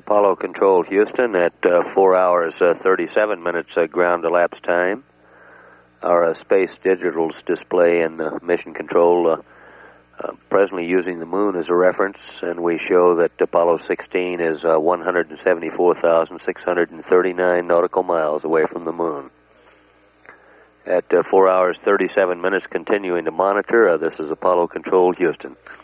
Apollo Control Houston at 4 hours 37 minutes ground elapsed time. Our space digitals display in mission control presently using the moon as a reference, and we show that Apollo 16 is 174,639 nautical miles away from the moon. At 4 hours 37 minutes continuing to monitor, this is Apollo Control Houston.